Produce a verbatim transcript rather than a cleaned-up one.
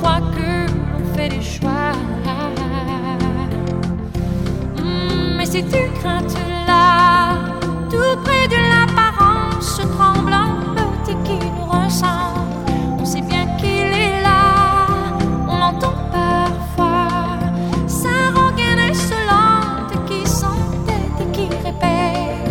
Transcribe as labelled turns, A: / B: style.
A: crois que l'on fait des choix. Mmh, mais si tu crains, tu